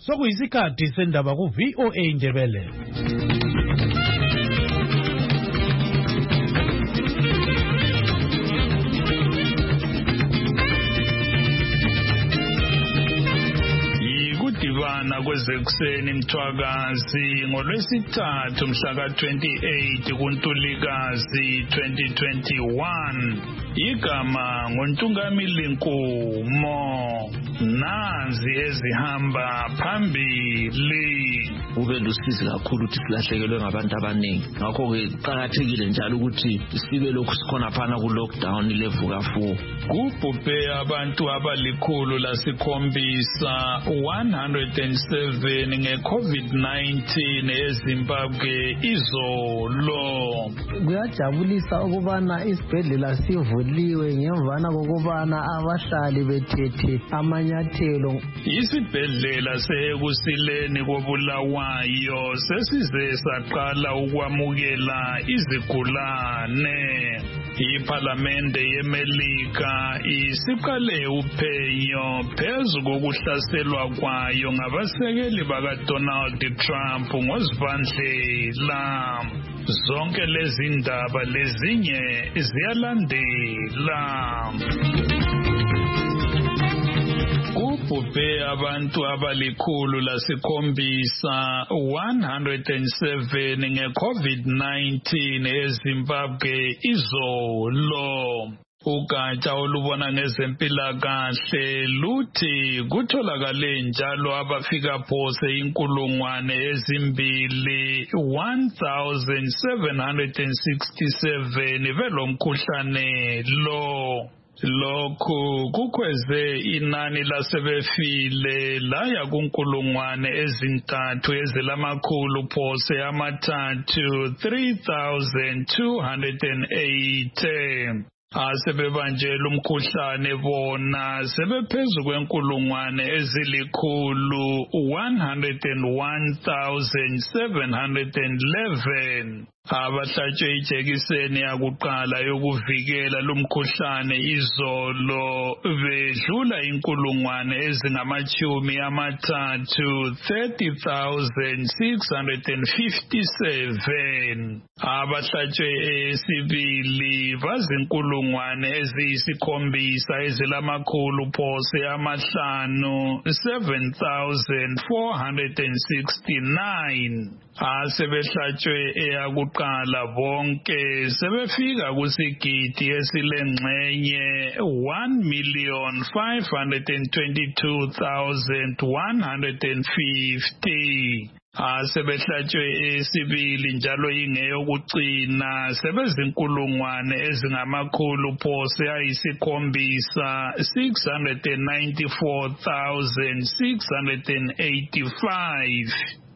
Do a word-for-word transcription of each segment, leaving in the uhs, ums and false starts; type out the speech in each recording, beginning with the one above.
Sokuyisikhathi sendaba ku V O A Ndebele. Yikudibana kwezekuseni mthwakazi ngolwesithathu mhla twenty-eight kuNtulikazi twenty twenty-one. Igama nguNtungamili Nkumo. Nazi ezihamba phambili. Ube lusizi kakhulu ukuthi silahlekelwe ngabantu abaningi. Ngakho ke qhakathekile njalo ukuthi sibe lokhu sikhona phana ku lockdown levuka four. Kubhubhe abantu abalikhulu lasikhombisa one hundred seven nge-COVID nineteen eZimbabwe izolo. Kuyajabulisa ukubana isibhedlela sivuliwe ngemvana kokubana abahlali bethethe amanyathelo. Isibhedlela seHekusileni koBulawayo sesize saqala ukwamukela izigulane. IPhalamende yeMelika isiqale uphenyo phezu kokuhlaselwa kwayo ngabasekeli bakaDonald Trump ngozibandlela. Zonke lezi ndaba lezinye ziyalandela. Kubhubhe abantu abalikhulu lasikhombisa one hundred seven nge-COVID nineteen eZimbabwe izolo. Ugatsha olubona ngezempilakahle luthi kutholakale njalo abafika phose inkulungwane ezimbili one thousand seven hundred sixty-seven belomkhuhlane lo. Lokhu kukhweze inani lasebefile laya kunkulungwane ezintathu ezilamakhulu phose amathathu three thousand two hundred eighty. Asebebanjela umkhuhlane bona sebephezu kwenkulungwane ezilikhulu one hundred one thousand seven hundred eleven. Abahlatshwe ijekiseni yakuqala yokuvikela lumkhuhlane izolo bedlula inkulungwane ezingamachumi amathathu thirty thousand six hundred fifty-seven. Abahlatshwe esibili bazinkulungwane eziyisikhombisa ezilamakhulu phose amahlanu seven thousand four hundred sixty-nine. Asebehlatshwe eyakuqala bonke sebefika kusigidi esilengxenye one million five hundred twenty-two thousand one hundred fifty. Asebehlatshwe esibili njalo ingeyokucina sebezinkulungwane ezingamakhulu phose ayisikhombisa six hundred ninety-four thousand six hundred eighty-five.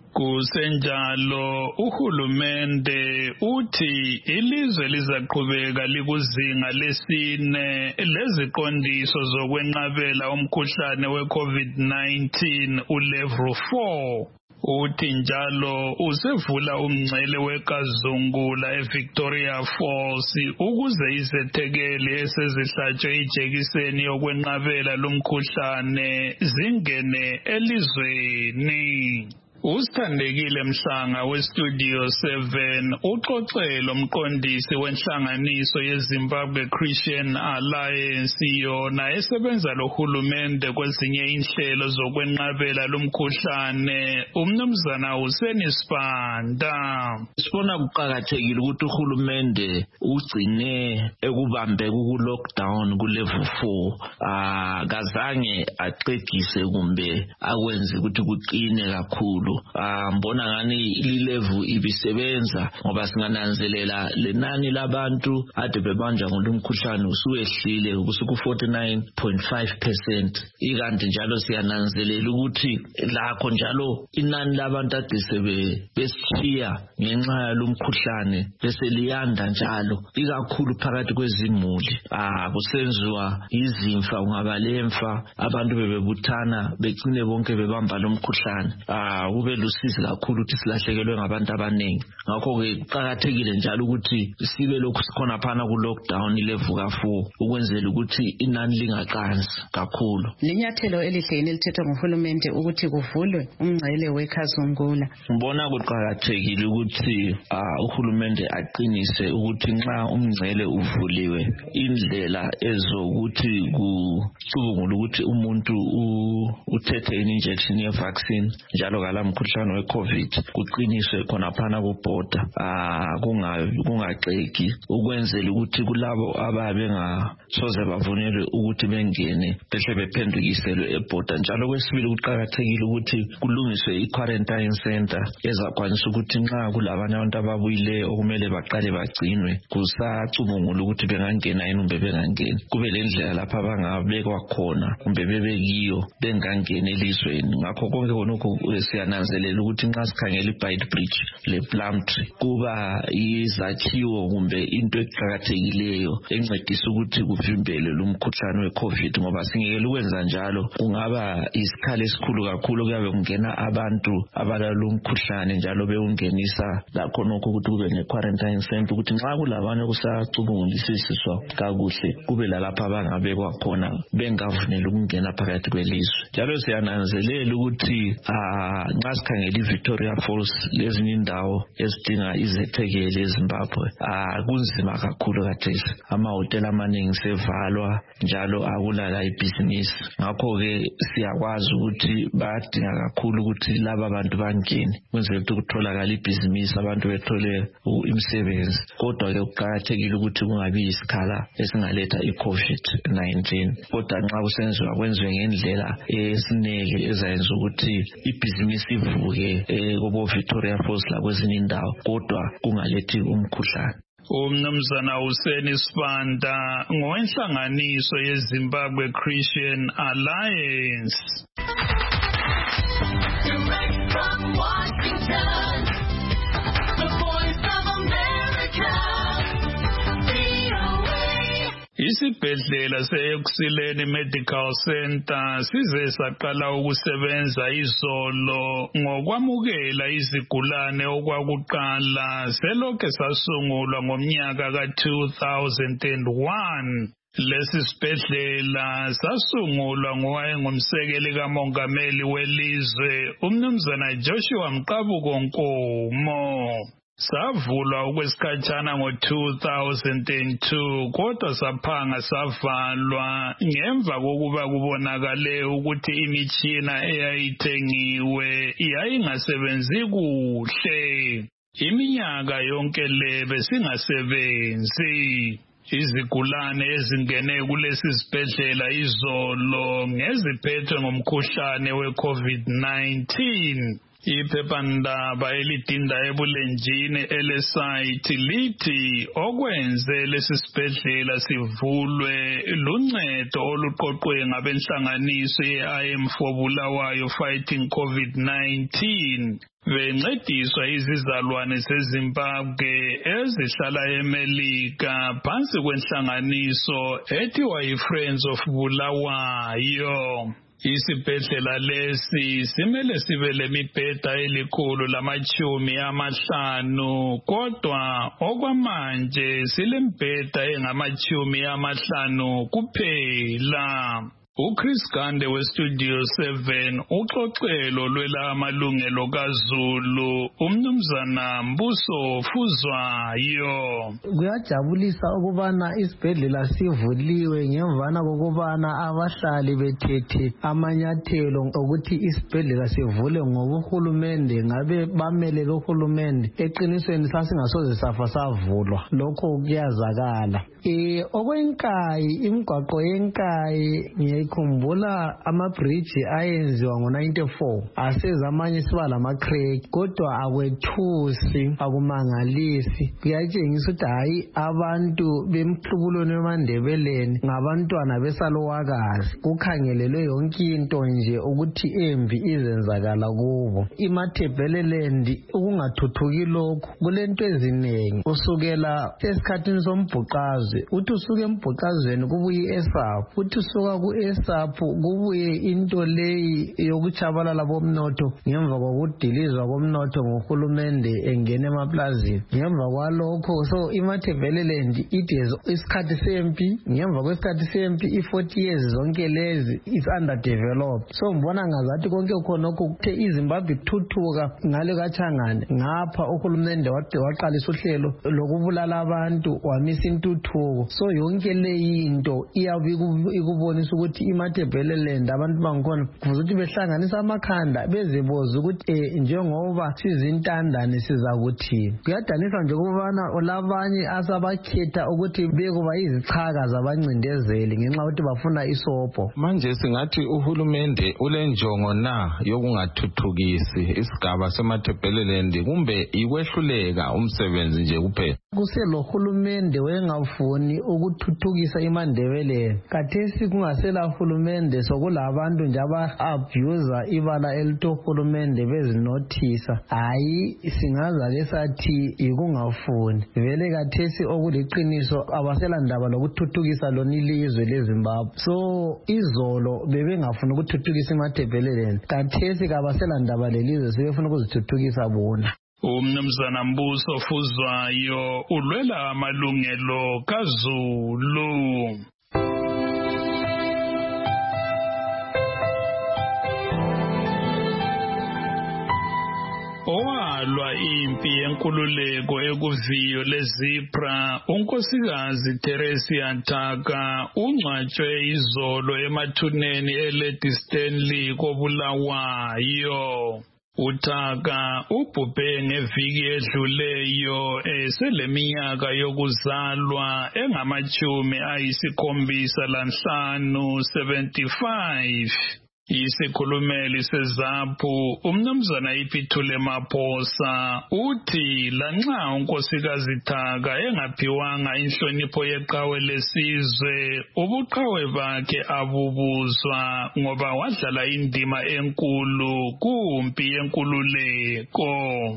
Kusenjalo uhulumende uthi ilizwe lizaqhubeka likuzinga lesine leziqondiso zokwenqabela umkhuhlane we-COVID nineteen ulevel four. Uthi njalo usevula umngcele wekazungula eVictoria Falls ukuze izethekeli esezihlatshwe ijekiseni yokwenqabela lumkhuhlane zingene elizweni. Usithandekile Mhlanga weStudio seven uxoxelo umqondisi wenhlanganiso yeZimbabwe Christian Alliance yona esebenza lohulumende kwezinye inhlelo zokwenqabela lumkhuhlane umnumzana Hussein Sibanda. Sibona kuqhakathekile ukuthi uhulumende ugcine ekubambe ku lockdown ku level four. Ah kazange aqedise kumbe akwenze ukuthi kuqine kakhulu. Ah mbona ngani lilevu ibisebenza ngoba singananzelela lenani labantu ade bebanja ngolumkhuhlane usuyehlile kusuku forty-nine point five percent. Ikanti njalo siyananzelela ukuthi lakho njalo inani labantu ade sebe beshiya ngenxa yalomkhuhlane bese liyanda njalo ikakhulu phakathi kwezimuli. Ah kusenziwa izimfa ungabalemfa abantu bebebuthana begcine bonke bebamba lomkhuhlane. Ah kube lusizi kakhulu ukuthi silahlekelwe ngabantu abaningi. Ngakho-ke kuqakathekile njalo ukuthi sibe lokhu sikhona phana ku-lockdown levuka four ukwenzela ukuthi inani lingaqansi kakhulu. Linyathelo elihleni elithethwa nguhulumende ukuthi kuvulwe umngcele weKazungula. Ngibona kuqakathekile ukuthi uhulumende aqinise ukuthi nxa umngcele uvuliwe indlela ezokuthi kucubungula ukuthi umuntu uthethe injection ye vaccine njalo kala mkhuhlane we COVID kuqiniswe khona phana ku border kungaxeki ukwenzela ukuthi kulabo ababe ngasoze bavunelwe ukuthi bengene behle bephendukiselwe eborder. Njalo kwesibili kuqakathekile ukuthi kulungiswe i-quarantine center ezakwanisa ukuthi nxa kulabanye abantu ababuyileyo okumele baqale bagcinwe kusacubungula ukuthi bengangena yini kumbe bengangeni, kube lendlela lapha bangabekwa khona kumbe bebekiyo bengangena elizweni. Ngakho konke konke siyananzelela ukuthi nxa sikhangela i-Beit Bridge le Plumtree kuba izakhiwo kumbe into eqhakathekileyo encedisa ukuthi kuvimbele lo mkhuhlane we-COVID, ngoba singeke ukwenza njalo kungaba isikhala esikhulu kakhulu kuyabe kungena abantu abalalo mkhuhlane njalo bewungenisa lakho nokho ukuthi kube ne-quarantine center ukuthi nxa kulabanye kusacubungulisiswa kakuhle kube lalapha abangabekwa khona bengavunela ukungena phakathi kwelizwe. Njalo siyananzelela ukuthi nxa sikhangela i-Victoria Falls lezinye indawo ezidinga izethekeli eZimbabwe kunzima kakhulu kathesi, amahotela amaningi sevalwa njalo akulala ibhizinisi. Ngakho-ke siyakwazi ukuthi bayadinga kakhulu ukuthi laba abantu bangene kwenzela ukuthi kutholakala ibhizinisi abantu bethole imisebenzi. Kodwa-ke kuqakathekile ukuthi kungabi isikhala esingaletha i-COVID nineteen, kodwa nxa kusenziwa kwenziwe ngendlela esineke ezayenza ukuthi ibhizinisi ivuke kubo Victoria Falls lakwezinye indawo kodwa kungalethi umkhuhlane. Umnumzana Hussein Sibanda ngowenhlanganiso yeZimbabwe Christian Alliance. Direct from Washington, the Voice of America, V O A. Isibhedlela se-Ekuseni Medical Center size saqala ukusebenza izolo ngokwamukela izigulane okwakuqala selokhu sasungulwa ngomnyaka ka two thousand one. Lesi sibhedlela sasungulwa ngowayengumsekeli kamongameli welizwe umnumzana Joshua Mqabuko Nkomo. Savulwa okwesikhatshana ngo two thousand two kodwa saphanga savalwa ngemva kokuba kubonakale ukuthi imitshina eyayithengiwe yayingasebenzi kuhle. Iminyaka yonke le besingasebenzi. Izigulane ezingene kulesi sibhedlela izolo ngeziphethwe ngomkhuhlane we-COVID nineteen. Iphephandaba elidinda ebulenjini elesayithi lithi okwenze lesi sibhedlela sivulwe luncedo oluqoqwe ngabenhlanganiso ye-I M for Bulawayo Fighting COVID nineteen. Bencediswa izizalwane zeZimbabwe ezihlala eMelika phansi kwenhlanganiso ethiwa yi-Friends of Bulawayo. Isibhedlela lesi simele sibe lemibheda elikhulu lamachumi amahlanu kodwa okwamanje silembheda engamachumi amahlanu kuphela. uChris Gande weStudio seven uxoxelo lwela amalungelo kaZulu umnumzana Mbuso Fuzwayo. Kuyajabulisa ukubana isibhedlela sivuliwe ngemvana kokubana abahlali bethethe amanyathelo ukuthi isibhedlela sivule ngoba uhulumende ngabe bamelele uhulumende eqinisweni sasingasoze safa savulwa lokho kuyazakala. Eh okwenkayi imigwaqo yenkayi ngiyakhumbula amabridge ayenziwa ngo ninety-four aseza amanye siba lama-crack kodwa akwethusi akumangalisi kuyatshengisa ukuthi hayi abantu bemhlubulweni wemandebeleni ngabantwana besalowakazi kukhangelelwe yonke into nje ukuthi embi izenzakala kubo. iMatabeleland ukungathuthuki lokhu kulento eziningi kusukela esikhathini sombhuqazo Mbhokazi uthi usuke eMbhokazweni kubuye eSapho uthi usuka ku-eSapho kubuye into leyi yokutshabalala bomnotho ngemva kokudilizwa komnotho nguhulumende engena emaplazini. Ngemva kwalokho so iMatabeleland it has isikhathi sempi, ngemva kwesikhathi sempi i-forty years zonke lezi is underdeveloped. So mbona ngazathi konke khonokho kuthe iZimbabwe thuthuka ngale kaChangane ngapha uhulumende waqalisa uhlelo lokubulala abantu wamisa intuthuko. So yonke leyi into iyabe ikubonisa ukuthi iMatabeleland abantu bangikhona kufuze ukuthi behlanganisa amakhanda bezeboza ukuthi njengoba sizintandane sizakuthini. Kuyadanisa nje ukubana olabanye asabakhetha ukuthi bekuba izichaka zabancindezeli ngenxa ukuthi bafuna isobho. Manje singathi uhulumende ulenjongo na yokungathuthukisi isigaba seMatabeleland kumbe ikwehluleka umsebenzi nje kuphela? Kuselo hulumende wengafuni ukuthuthukisa iMandebele. Kathesi kungasela hulumende sokulabantu nje aba-abuser ibala elito hulumende bezinothisa. Hayi singaza ke sathi ikungafuni. Vele kathesi okuliqiniso abasela ndaba lokuthuthukisa lona ilizwe leZimbabwe. So izolo bebengafuna ukuthuthukisa iMatabeleland. Kathesi kabasela ndaba lelizwe sebefuna ukuzithuthukisa bona. Umnumzana Mbuso Fuzwayo ulwela amalungelo kaZulu. Owalwa impi yenkululeko ekuviyo leZipra unkosikazi Teresia Ntaka ungcwatshwe izolo emathuneni eLady Stanley koBulawayo. Utaka ubhubhe ngeviki edluleyo eseleminyaka yokuzalwa engamachumi ayisikhombisa lanhlanu seventy-five. Isikhulumeli seZAPU umnumzana iPhithule Maphosa uthi lanxa unkosikazi Thaka engaphiwanga inhlonipho yeqhawe lesizwe ubuqhawe bakhe abubuzwa ngoba wadlala indima enkulu kumpi yenkululeko.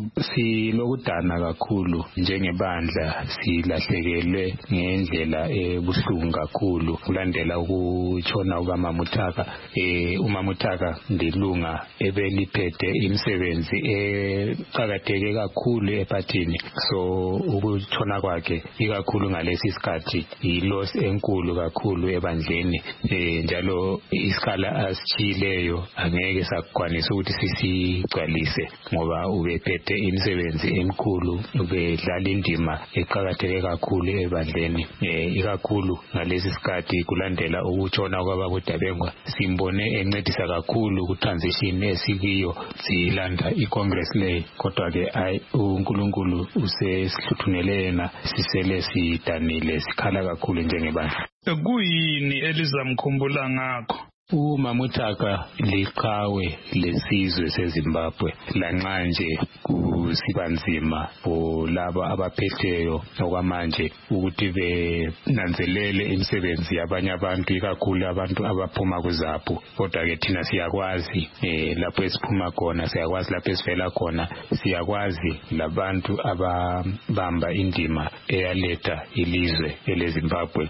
Silokudana kakhulu njengebandla, silahlekelwe ngendlela ebuhlungu kakhulu kulandela ukutshona kukaMama uThaka. eh uma Mutaka ndilunga ebeliphethe imisebenzi eqhakatheke kakhulu epathini. So ukutshona kwakhe ikakhulu ngalesi isikhathi iloss enkulu kakhulu ebandleni. eh njalo isikhala asitshileyo angeke sakwanisa ukuthi sisigcwalise ngoba ubephethe imisebenzi enkulu, ubedlala indima eqhakatheke kakhulu ebandleni. eh ikakhulu ngalesi isikhathi kulandela ukutshona kwababuDabengwa simbone encedisa kakhulu ku-transition esikiyo silanda i-Congress le. Kodwa ke ayi uNkulunkulu usesihluthunele yena, sisele sidanile sikhala kakhulu njengebandla. Kuyini elizamkhumbula ngakho? uMama uThaka liqhawe lesizwe seZimbabwe lanxa nje kusiba nzima laba abaphetheyo okwamanje ukuthi benanzelele imisebenzi yabanye abantu ikakhulu abantu abaphuma kuZAPU. Kodwa ke thina siyakwazi eh lapho esiphuma khona, siyakwazi lapho esivela khona, siyakwazi labantu ababamba indima eyaletha ilizwe eleZimbabwe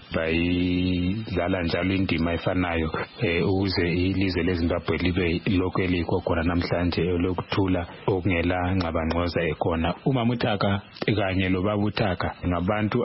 bayidlala njalo indima efanayo eh ukuze ilizwe leZimbabwe libe lokho elikho khona namhlanje lokuthula okungela ngcabangqoza ekhona. uMama uThaka kanye loBaba uThaka ngabantu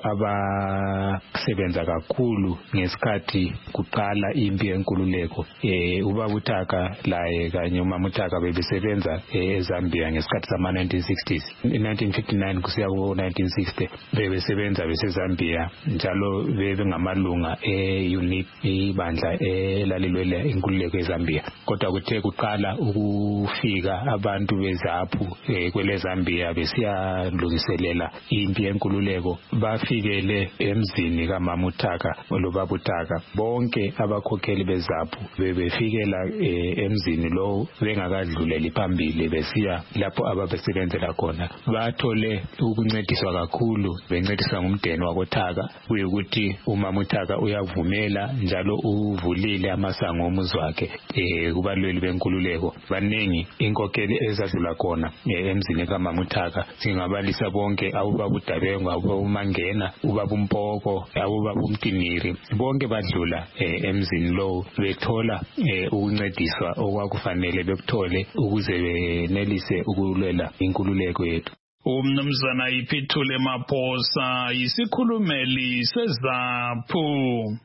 abasebenza kakhulu ngesikhathi kuqala impi yenkululeko. eh uBaba uThaka laye kanye uMama uThaka bebesebenza eZambia ngesikhathi sama nineteen sixties, nineteen fifty-nine kusiya ku nineteen sixty bebesebenza beseZambia njalo bebengamalunga e-unit ibandla elalilwela inkululeko eZambia. Kodwa kuthe kuqala ukufika abantu beZAPU eh, kwele Zambia besiyalungiselela impi yenkululeko, bafikele emzini kaMama uThaka loBaba uThaka. Bonke abakhokheli beZAPU bebefikela eh, emzini lo bengakadluleli phambili besiya lapho ababesebenzela khona. Bathole ukuncediswa kakhulu, bencediswa ngumdeni wakoThaka, kuyukuthi uMama uThaka uyavumela njalo uvulile amasango ngomuzi wakhe eh kubalweli benkululeko baningi inkokeli ezadlula khona emzini kaMamuthaka singabalisa bonke awubaba uDabengu awubaba uMangena ubaba uMpoko awubaba uMtiniri bonke badlula emzini lo bethola ukuncediswa okwakufanele bekuthole ukuze benelise ukulwela inkululeko yethu. Umnumzana Iphuthule Maphosa isikhulumeli seZAPHU.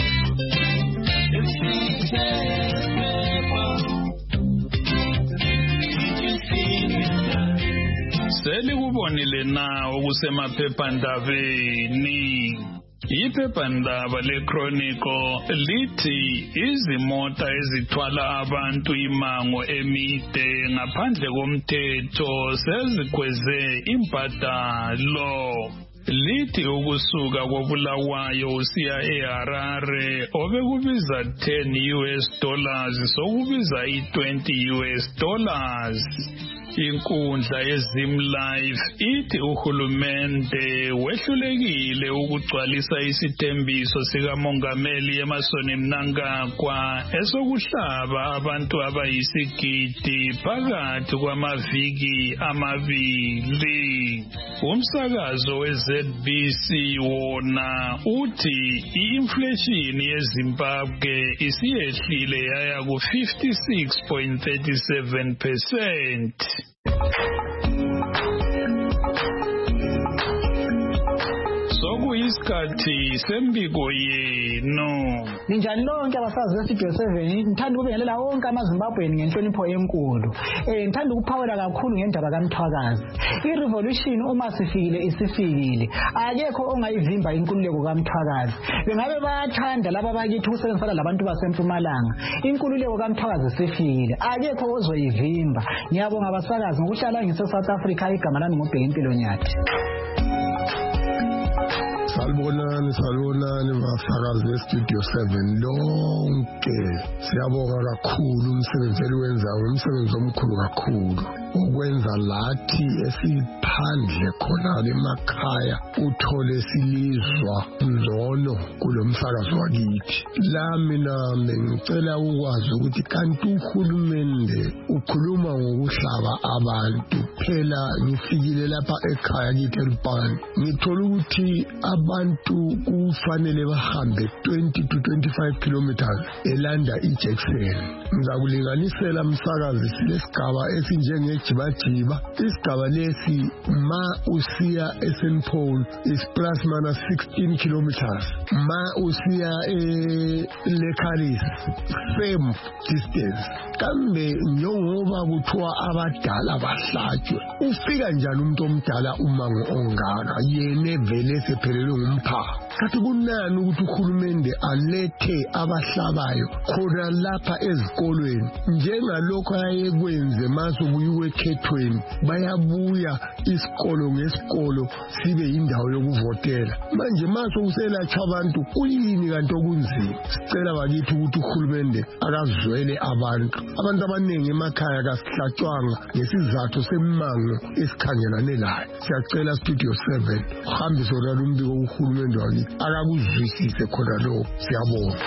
Selikubonile na okusemaphephandabeni. Iphephandaba leChronicle lithi izimota ezithwala abantu imango emide ngaphandle komthetho sezikhweze imbadalo. Lithi ukusuka koBulawayo usiya eHarare obekubiza ten U S dollars sokubiza i-twenty U S dollars. Inkundla yeZimlife ithi uhulumende wehlulekile ukugcwalisa isithembiso sikamongameli Emmerson Mnangagwa esokuhlaba abantu abayisigidi phakathi kwamaviki amabili. Umsakazo we-Z B C wona uthi i-inflation yeZimbabwe isiyehlile yaya ku fifty-six point three seven percent. Sokuyisikhathi sembiko yenu. Ninjani lonke abasazi beStudio seven, ngithanda ukubingelela wonke amaZimbabweni ngenhlonipho enkulu. Eh ngithanda ukuphawula kakhulu ngendaba kaMthwakazi. I-revolution uma sifikile isifikile. Akekho ongayivimba inkululeko kaMthwakazi. Bengabe bayathanda laba bakithi ukusebenzisana labantu baseMpumalanga. Inkululeko kaMthwakazi sifikile. Akekho ozoyivimba. Ngiyabonga abasakazi ngokuhlala ngise South Africa igama lami ngoBhekempilo Nyathi. Salibonani salibonani basakazi beStudio seven lonke siyabonga kakhulu umsebenzi eliwenzayo umsebenzi omkhulu kakhulu ukwenza lathi esiphandle khona emakhaya uthole silizwa ngcono kulomsakazo wakithi. La mina ngicela ukwazi ukuthi kanti uhulumende ukhuluma ngokuhlaba abantu phela ngifikile lapha ekhaya kithi eLupane ngithola ukuthi abantu kufanele bahambe twenty to twenty-five kilometers elanda iJackson. Ngizakulinganisela umsakazi silesigaba esinjengejibajiba. Isigaba lesi ma usiya eSaint Paul is plus minus sixteen kilometers. Ma usiya eLekalis same distance. Kambe njengoba kuthiwa abadala bahlatshwe ufika njani umuntu omdala umango ongaka yene vele sephelelwe ngumpha. Kathi kunani ukuthi uhulumende alethe abahlabayo khona lapha ezikolweni njengalokho ayekwenze masobuyiwe ekhethweni bayabuya isikolo ngesikolo sibe indawo yokuvotela. Manje maso kuselatshwa abantu kuyini kanti okunzima. Sicela bakithi ukuthi uhulumende akazwele abantu. Abantu abaningi emakhaya kasihlatshwanga ngesizathu semango esikhangelane layo. Siyacela Studio seven uhambise lolu mbiko uhulumende wakithi akakuzwisise khona lo. Siyabonga.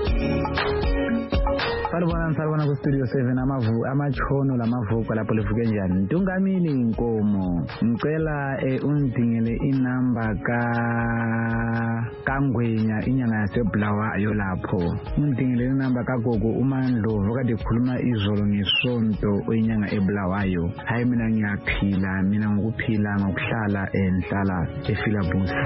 Salibona salibona ku Studio seven amavu amachono lamavuko lapho livuke njani. Ntungamini inkomo ngicela undingele inamba ka kaNgwenya inyanga yaseBulawayo lapho. Undingele inamba kaGogo uMandlovu kade khuluma izolo ngesonto inyanga eBulawayo. Hayi mina ngiyaphila mina ngokuphila ngokuhlala enhlala ePhilabus.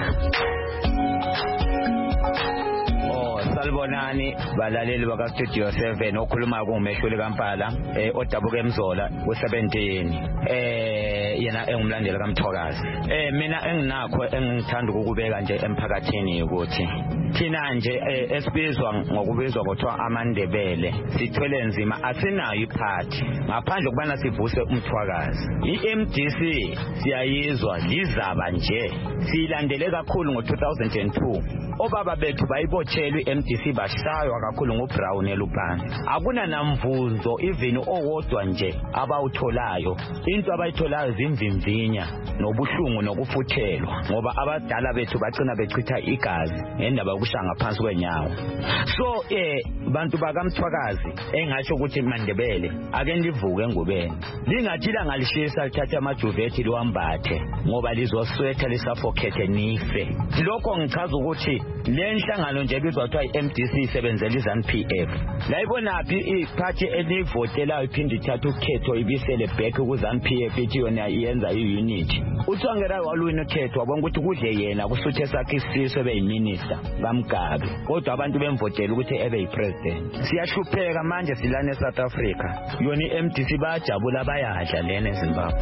Salibonani balaleli baka Studio seven okhuluma kuMehluli kaMpala eh odabuka eMzola ku seventeen eh yena engumlandeli kaMthwakazi. Eh mina enginakho engithanda ukubeka nje emphakathini ukuthi thina nje esibizwa ngokubizwa kuthiwa amaNdebele sithwele nzima asinayo iphathi ngaphandle kubana sivuse uMthwakazi. I-M D C siyayizwa lizaba nje silandele kakhulu ngo two thousand two obaba bethu bayibotshelwe i-M D C bashaywa kakhulu ngoBrown eLupane. Akuna namvunzo even owodwa nje abawutholayo. Into abayitholayo zimvimvinya nobuhlungu nokufuthelwa ngoba abadala bethu bagcina bechitha igazi ngendaba yokushanga phansi kwenyawo. So eh bantu bakamthwakazi engasho ukuthi Mandebele ake ndivuke ngubeni. Lingathila ngalishisa lithatha amajuvethi liwambathe ngoba lizoswetha lisafokhethe nife. Lokho ngichaza ukuthi le nhlangano nje bizwa kuthiwa i-M D C isebenzela iZANU-P F. La ibonaphi iphathi elivotelayo iphinde ithatha ukhetho ibisele back kuZANU-P F ithi yona iyenza i-unity. uTswangela walwini ukhetho wabona ukuthi kudle yena kusuthe sakhe isifiso beyiminister kaMgabe. Kodwa abantu bemvotela ukuthi ebe yipresident. Siyahlupheka manje silane eSouth Africa. Yona i-M D C bayajabula bayadla lena eZimbabwe.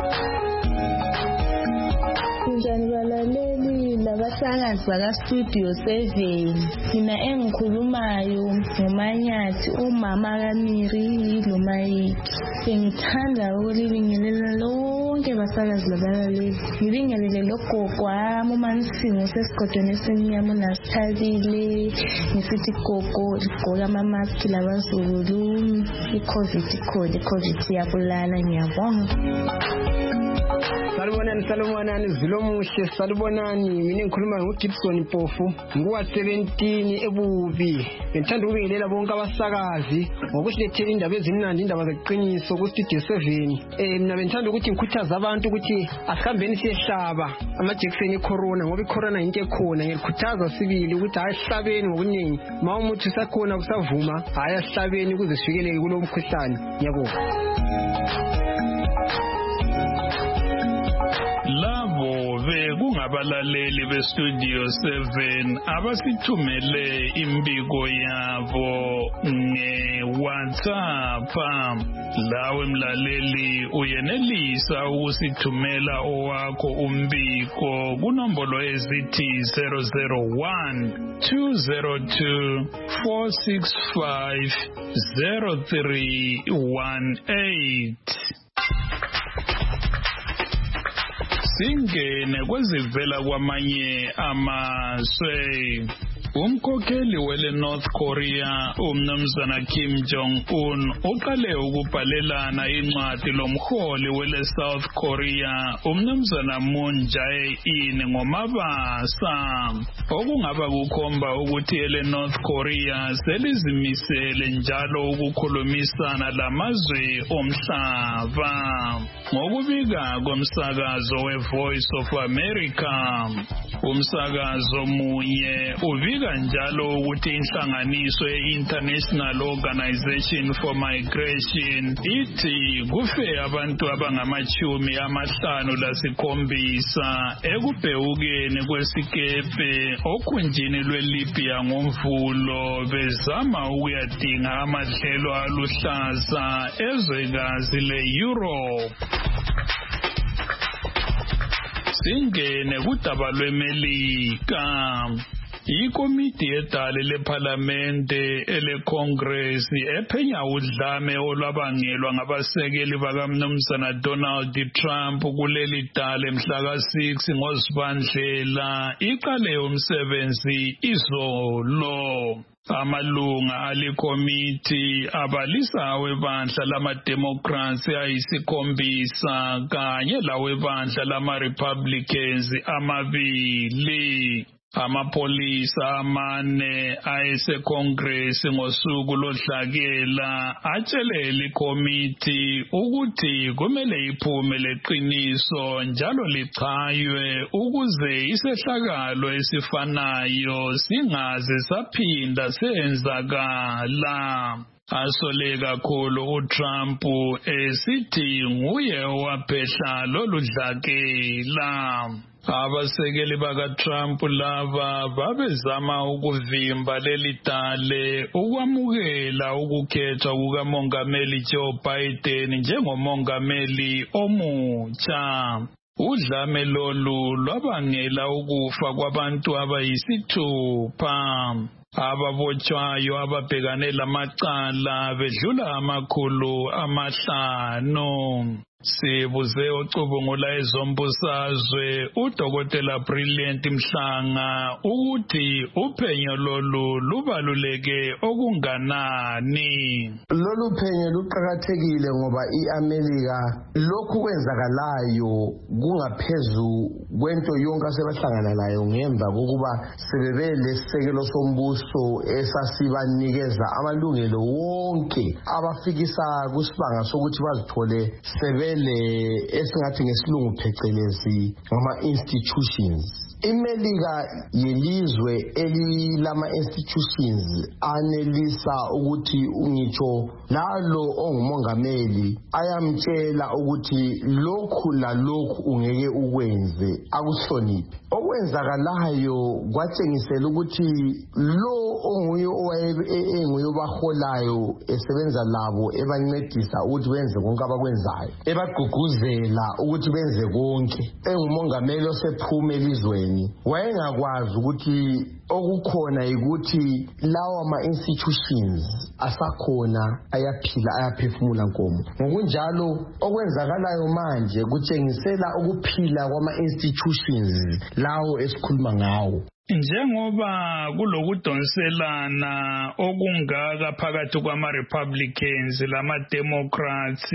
Njani balaleli labasakazi baka Studio seven. Mina engikhulumayo ngoManyathi umama kaMiri Lumayiki. Ngithanda ukulibingelela lonke basakazi labalaleli. Ngibingelele logogo wami uMansingo sesigodweni esimnyama nasithabile. Ngisithi gogo ligqoka ama-mask labazulu. I-COVID code i-COVID iyabulala ngiyabonga. Salubonani salubonani zilomuhle salubonani mina ngikhuluma ngoGibson Mpofu nguwa seventeen ebubi. Ngithanda ukubingelela bonke abasakazi ngokusilethela indaba ezimnandi indaba zeqiniso ku Studio seven. Eh mina bengithanda ukuthi ngikhuthaze abantu ukuthi asihambeni siyehlaba amajekiseni ecorona ngoba icorona into ekhona. Ngikhuthaza sibili ukuthi ayihlabeni ngokuningi ma umuthi usakhona kusavuma hayi asihlabeni ukuze sifikeleke kulo mkhuhlane. Ngiyabonga. Labo bekungabalaleli beStudio seven abasithumele imbiko yabo ngeWhatsApp. Lawe mlaleli uyenelisa ukusithumela owakho umbiko kunombolo ezithi zero zero one two zero two four six five zero three one eight. Singene kwezivela kwamanye amazwe. Umkhokheli wele North Korea umnumzana Kim Jong-un uqale ukubhalelana incwadi lomholi wele South Korea umnumzana Moon Jae-in ngomabasa. Okungaba kukhomba ukuthi ele North Korea selizimisele njalo ukukhulumisana lamazwe omhlaba. Ngokubika komsakazo weVoice of America, umsakazo munye uvika njalo ukuthi inhlanganiso ye-International Organization for Migration ithi kufe abantu abangamachumi amahlanu lasikhombisa ekubhekeni kwesikepe okhunjini lweLibya ngomvulo bezama ukuyadinga amadlelo aluhlaza ezwekazi le-Europe. Singene kudaba lweMelika. Ikomiti yedale leParlamente eleCongress ephenya udlame olwabangelwa ngabasekeli bakamnumzana Donald Trump kuleli dale mhla ka six ngoZibandlela iqale umsebenzi izolo. Amalunga alikomiti abalisa awebandla lama-Democrats ayisikhombisa kanye lawebandla lama-Republicans amabili. Amapolisa amane ayeseCongress ngosuku lodlakela atshelele ikomiti ukuthi kumele iphume leqiniso njalo lichaywe ukuze isehlakalo esifanayo singaze saphinda senzakala. Asole kakhulu uTrump esithi nguye owaphehla lolu dlakela. Abasekeli bakaTrump lava babezama ukuvimba leli dale ukwamukela ukukhethwa kukamongameli Joe Biden njengomongameli omutsha. Udlame lolu lwabangela ukufa kwabantu abayisithupha. Ababotshwayo ababhekane lamacala bedlula amakhulu amahlanu. Sibuze ocubungula ezombusazwe uDokotela Brilliant Mhlanga ukuthi uphenyo lolu lubaluleke okunganani. Lolu phenyo luqhakathekile ngoba iAmerica lokhu kwenzakalayo kungaphezu kwento yonke asebahlangana nayo ngemva kokuba sebebe lesekelo sombuso esasibanikeza amalungelo wonke abafikisa kusibanga sokuthi bazithole sebe esingathi ngesilungu phecelezi ngama institutions. iMelika yelizwe elilama institutions anelisa ukuthi ungitsho lalo ongumongameli ayamtshela ukuthi lokhu la lokhu ungeke ukwenze akuhloniphe. Okwenzakalayo kwatshengisela ukuthi lo onguye owayenguye obaholayo esebenza labo ebancedisa ukuthi benze konke abakwenzayo, ebagqugquzela ukuthi benze konke, engumongameli osephume elizweni, wayengakwazi ukuthi okukhona ukuthi lawa ama-institutions asakhona ayaphila ayaphefumula nkomo. Ngokunjalo okwenzakalayo manje kutshengisela ukuphila kwama-institutions lawo esikhuluma ngawo. Njengoba kulokudonselana okungaka phakathi kwama-Republicans lama-Democrats,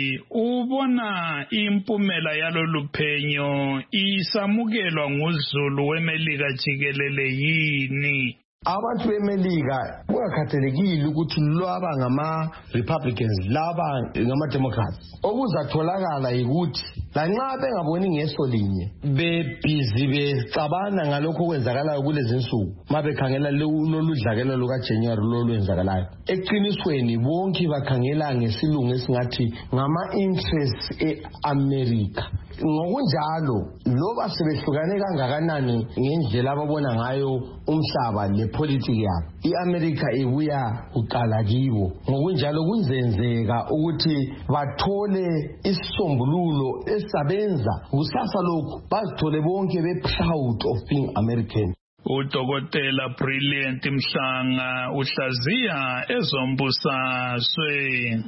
ubona impumela yalolu phenyo isamukelwa nguzulu weMelika jikelele yini? Abantu beMelika kungakhathalekile ukuthi laba ngama-Republicans laba ngama-Democrats, okuzatholakala ukuthi lanxa bengaboni ngeso linye bebhizi becabana ngalokho okwenzakalayo kulezi nsuku mabekhangela lolu dlakela lukaJanuary lolwenzakalayo, eqinisweni bonke bakhangela ngesilungu esingathi ngama-interests e-America. Ngokunjalo loba sebehlukane kangakanani ngendlela ababona ngayo umhlaba lepolitiki yabo, iAmerica ibuya uqala kibo. Ngokunjalo kunzenzeka ukuthi bathole isisombululo esabenza kusasa lokhu bazithole bonke be-proud of being American. uDokotela Brilliant Mhlanga uhlaziya ezombusazwe.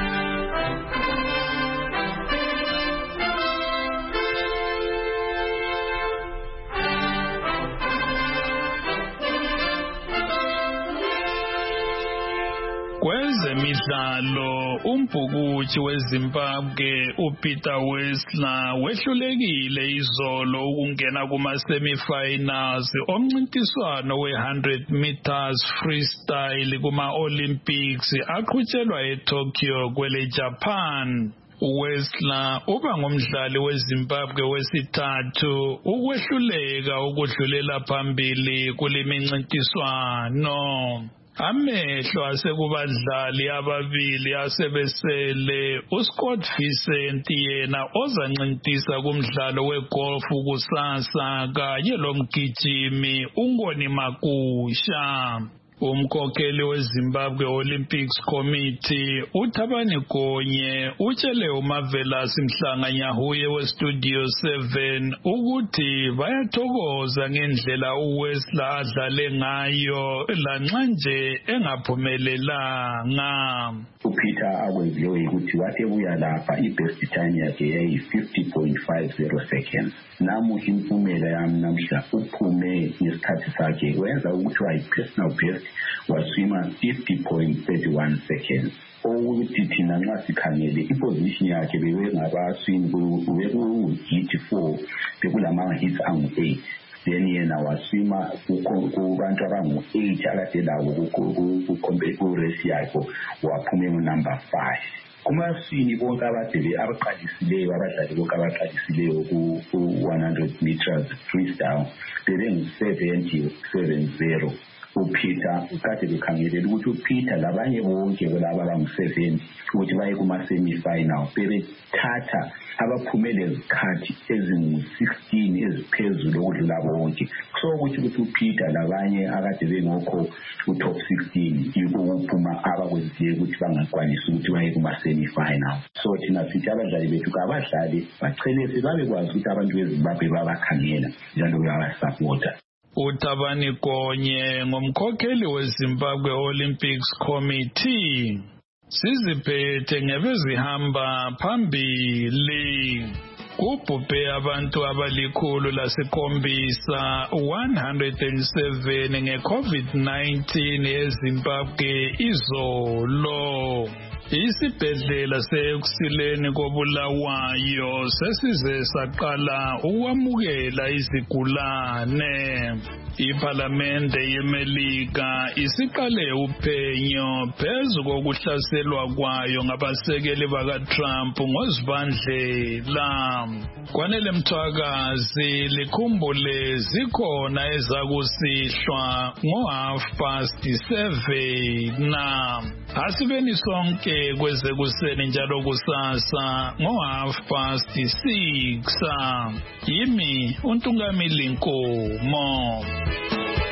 Kwezemidlalo, umbhukuthi weZimbabwe uPeter Wessler wehlulekile izolo ukungena kuma-semi-finals omncintiswano we-one hundred meters freestyle kuma-Olympics aqhutshelwa eTokyo kwele Japan. uWessler uba ngumdlali weZimbabwe wesithathu ukwehluleka ukudlulela phambili kule mincintiswano. Amehlo asekubadlali ababili asebesele uScott Vincent yena ozancintisa kumdlalo wegolf kusasa kanye lomgijimi uNgoni Makusha. Umkhokheli weZimbabwe Olympics Committee uThabani Gonye utshele uMarvelous Mhlanga Nyahuye weStudio seven ukuthi bayathokoza ngendlela uWessler adlale ngayo lanxa nje engaphumelelanga. uPeter akwenziwe ukuthi wathi ebuya lapha ibest time yakhe yayi fifty point five zero seconds. Namuhla impumela yami namhla uphume ngesikhathi sakhe wenza ukuthi wayi-personal best waswima fifty point three one seconds. Okuthi thina nxa sikhangele iposition yakhe bebengabaswimi bekuyi-hit four bekulama-hits angu-eight. Then yena waswima kubantu abangu-eight akade lawo ku-race yakhe waphume ngu-number five. Kumaswini bonke abadebe abaqalisileyo abadlali bonke abaqalisileyo ku-one hundred meters freestyle bebengu-seventy seven zero. uPeter ukade bekhangelela ukuthi uPeter labanye bonke laba abangu-seven ukuthi baye kuma-semi-final bebethatha abaphumele izikhathi ezingu-sixteen eziphezulu okudlula bonke. So ukuthi ukuthi uPeter labanye akade bengokho ku-top sixteen yikho ukuphuma abakwenzileyo ukuthi bangakwanisi ukuthi baye kuma-semi-final. So thina sithi abadlali bethu kabadlali bachelese babekwazi ukuthi abantu beZimbabwe babakhangela njalo bayabasapota. uThabani Gonye ngumkhokheli weZimbabwe Olympics Committee. siziphethe ngebezihamba phambili. Kubhubhe abantu abalikhulu lasikhombisa one hundred seven nge-COVID nineteen eZimbabwe izolo. Isibhedlela sekusileni kobulawayo sesize saqala ukwamukela izigulane. Iphalamende yeMelika isiqale uphenyo phezu kokuhlaselwa kwayo ngabasekeli baka-Trump ngozibandlela. Kwanele Mthwakazi likhumbule zikhona ezakusihlwa ngo-half past seven. Asibeni sonke kwezekuseni njalo kusasa ngo-half past six. Yimi uNtungamili Nkomo.